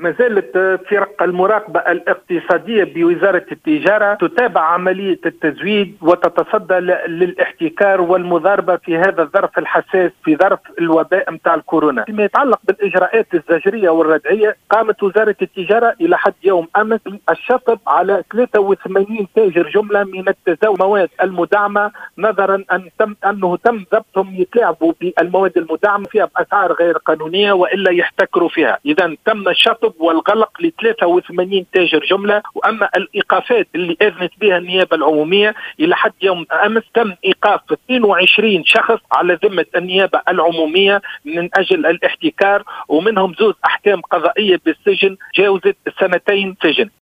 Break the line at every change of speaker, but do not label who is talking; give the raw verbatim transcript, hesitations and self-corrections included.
ما زالت فرق المراقبة الاقتصادية بوزارة التجارة تتابع عملية التزويد وتتصدى للاحتكار والمضاربة في هذا الظرف الحساس، في ظرف الوباء متاع الكورونا. فيما يتعلق بالإجراءات الزجرية والردعية، قامت وزارة التجارة إلى حد يوم أمس الشطب على ثلاثة وثمانين تاجر جملة من التزاوج المواد المدعمة، نظرا أن تم أنه تم ضبطهم يتلاعبوا بالمواد المدعمة فيها بأسعار غير قانونية وإلا يحتكروا فيها. إذا تم الشطب والغلق ل ثلاثة وثمانين تاجر جملة. وأما الإيقافات اللي أذنت بها النيابة العمومية إلى حد يوم أمس تم إيقاف اثنين وعشرين شخص على ذمة النيابة العمومية من أجل الاحتكار، ومنهم زوز أحكام قضائية بالسجن جاوزت سنتين سجن.